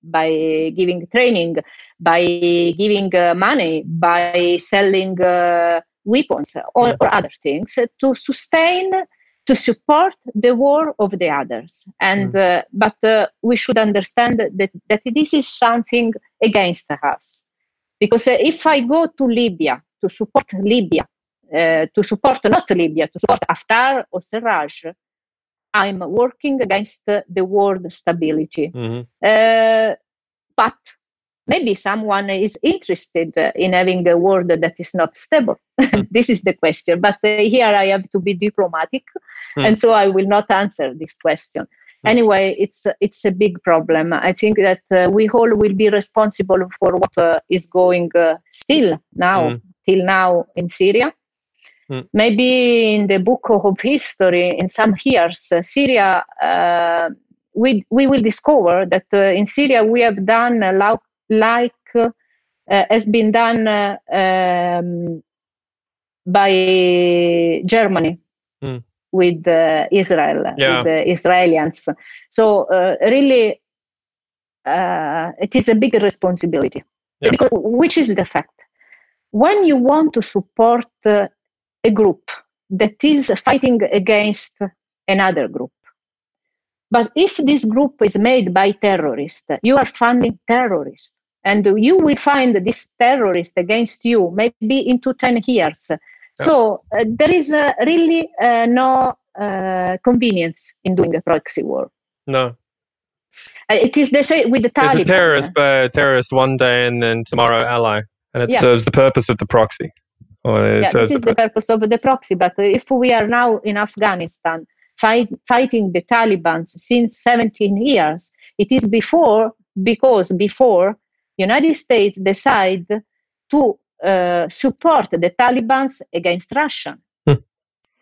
by giving training, by giving uh, money, by selling uh, weapons or, Mm. or other things uh, to sustain, to support the war of the others. And uh, but uh, we should understand that, that this is something against us, because uh, if I go to Libya to support Libya, uh, to support not Libya, to support Haftar or Serraj, I'm working against uh, the world stability. Mm-hmm. Uh, but maybe someone is interested uh, in having a world that is not stable. Mm. This is the question. But uh, here I have to be diplomatic, Mm. and so I will not answer this question. Mm. Anyway, it's it's a big problem. I think that uh, we all will be responsible for what uh, is going uh, still now, Mm. till now in Syria. Mm. Maybe in the book of history, in some years, uh, Syria, uh, we we will discover that uh, in Syria we have done uh, like, like uh, has been done uh, um, by Germany Mm. with uh, Israel, Yeah. with the Israelis. So uh, really, uh, it is a big responsibility. Yeah. Because, which is the fact? When you want to support uh, a group that is fighting against another group, but if this group is made by terrorists, you are funding terrorists, and you will find this terrorist against you maybe into ten years. Yeah. So uh, there is uh, really uh, no uh, convenience in doing a proxy war. No. Uh, it is the same with the There's Taliban. a terrorist, uh, terrorist one day and then tomorrow ally, and it Yeah. serves the purpose of the proxy. Or it Yeah, serves this is the the purpose of the proxy. But if we are now in Afghanistan fight, fighting the Taliban since seventeen years, it is before because before United States decide to uh, support the Taliban against Russia. Hmm.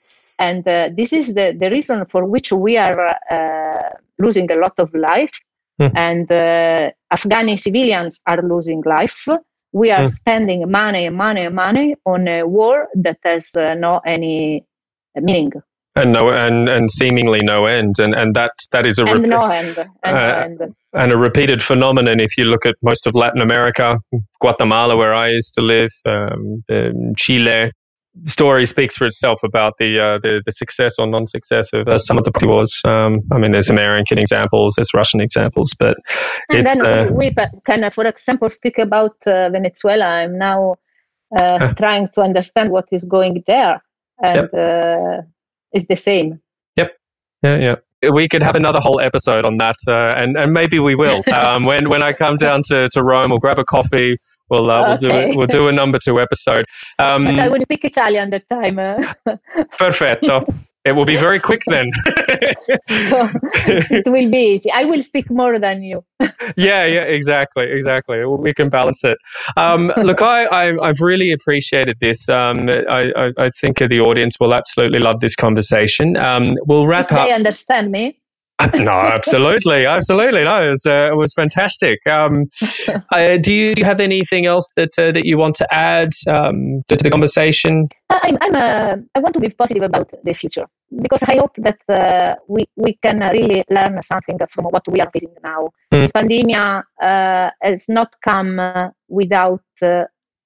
And uh, this is the, the reason for which we are uh, losing a lot of life. mm. and uh, Afghani civilians are losing life. We are mm. spending money and money and money on a war that has uh, no any meaning. And no, and, and seemingly no end, and and that that is a and rep- no end, and, uh, no end. and a repeated phenomenon. If you look at most of Latin America, Guatemala, where I used to live, um, um, Chile, the story speaks for itself about the uh, the, the success or non-success of uh, some of the wars. Um, I mean, there's American examples, there's Russian examples, but and it's, then uh, we can, for example, speak about uh, Venezuela. I'm now uh, uh, trying to understand what is going there, and. Yep. Uh, Is the same. Yep. Yeah, yeah. We could have another whole episode on that, uh, and and maybe we will. Um, when when I come down to, to Rome, we'll grab a coffee. We'll uh, okay. we'll do we'll do a number two episode. Um, but I will speak Italian that time. Uh. Perfetto. It will be very quick then. So it will be easy. I will speak more than you. yeah, yeah, exactly, exactly. We can balance it. Um, look, I, I, I've really appreciated this. Um, I, I, I think the audience will absolutely love this conversation. Um, we'll wrap if up. They understand me. No, absolutely, absolutely. No, it was, uh, it was fantastic. Um, uh, do you do you have anything else that uh, that you want to add um, to the conversation? I'm, I'm uh, I want to be positive about the future because I hope that uh, we we can really learn something from what we are facing now. Mm. This pandemic uh, has not come uh, without. Uh,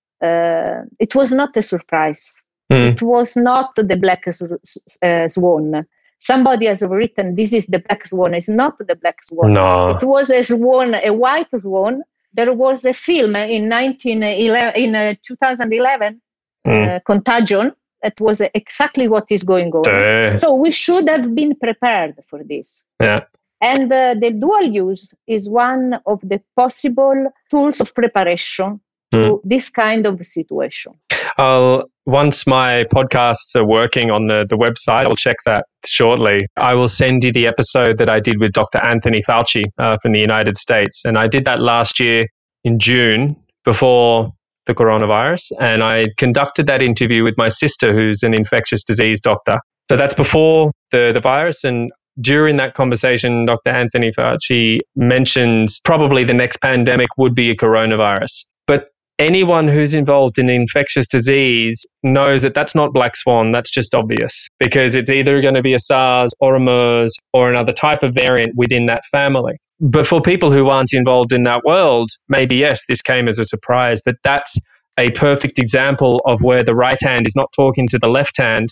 uh, it was not a surprise. Mm. It was not the black uh, swan. Somebody has written, this is the black swan. It's not the black swan. No. It was a swan, a white swan. There was a film in nineteen eleven, in uh, two thousand eleven, mm. uh, Contagion. That was exactly what is going on. Uh. So we should have been prepared for this. Yeah. And uh, the dual use is one of the possible tools of preparation mm. to this kind of situation. I'll, once my podcasts are working on the, the website, I'll check that shortly. I will send you the episode that I did with Doctor Anthony Fauci uh, from the United States. And I did that last year in June before the coronavirus. And I conducted that interview with my sister, who's an infectious disease doctor. So that's before the, the virus. And during that conversation, Doctor Anthony Fauci mentions probably the next pandemic would be a coronavirus. But anyone who's involved in infectious disease knows that that's not black swan. That's just obvious because it's either going to be a SARS or a MERS or another type of variant within that family. But for people who aren't involved in that world, maybe, yes, this came as a surprise, but that's a perfect example of where the right hand is not talking to the left hand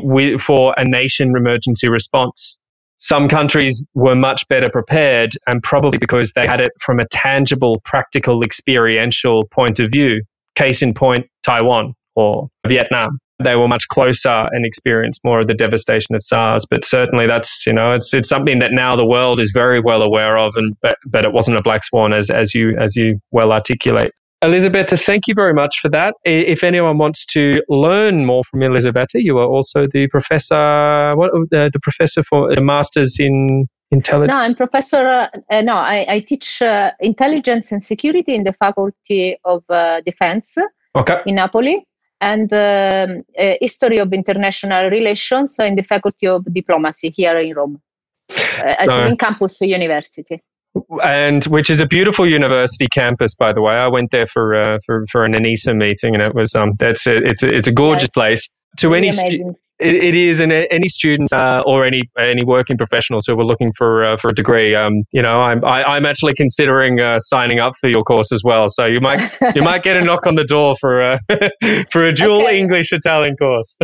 for a nation emergency response. Some countries were much better prepared, and probably because they had it from a tangible, practical, experiential point of view. Case in point, Taiwan or Vietnam. They were much closer and experienced more of the devastation of SARS. But certainly that's, you know, it's it's something that now the world is very well aware of, and but, but it wasn't a black swan as as you as you well articulate. Elisabetta, thank you very much for that. If anyone wants to learn more from Elisabetta, you are also the professor, what uh, the professor for the Masters in Intelligence? No, I'm professor, uh, uh, no, I, I teach uh, Intelligence and Security in the Faculty of uh, Defense okay. in Napoli, and um, uh, History of International Relations in the Faculty of Diplomacy here in Rome, uh, at uh, in Campus University. And which is a beautiful university campus, by the way. I went there for uh, for for an ANISA meeting, and it was um that's a, it's a, it's a gorgeous yes. place. To really any stu- it, it is, and any students uh, or any any working professionals who are looking for uh, for a degree, um you know, I'm I, I'm actually considering uh, signing up for your course as well. So you might you might get a knock on the door for a for a dual okay. English Italian course.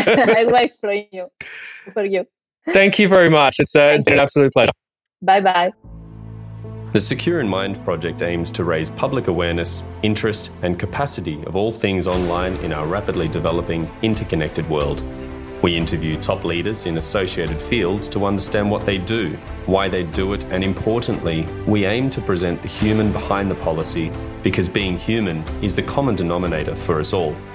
I wait for you for you. Thank you very much. It's uh, it's been an absolute pleasure. Bye bye. The Secure in Mind project aims to raise public awareness, interest, and capacity of all things online in our rapidly developing, interconnected world. We interview top leaders in associated fields to understand what they do, why they do it, and importantly, we aim to present the human behind the policy because being human is the common denominator for us all.